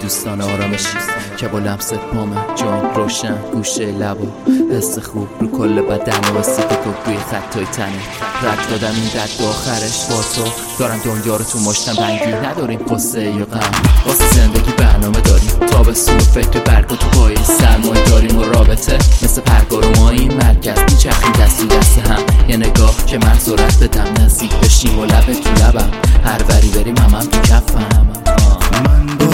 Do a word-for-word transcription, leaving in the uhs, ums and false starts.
دوستان آرامشی که با لمست پامه جان روشن گوشه لبو حس خوب رو کل بدن و سیت روی خطای تنه رد دادم این رد آخرش با تو دارم دنیا رو تو مشتم رنگی نداریم قصه یا غم واسه زندگی برنامه داریم تابستون فکر برگ و تو پایی سرمایه داریم و رابطه مثل پرگار و مایی مرکز میچرخیم دست تو دست هم یه نگاه که من سرعت بدم نزدیک بشیم و لب تو لبم هر وری بریم هم هم تو کفم. من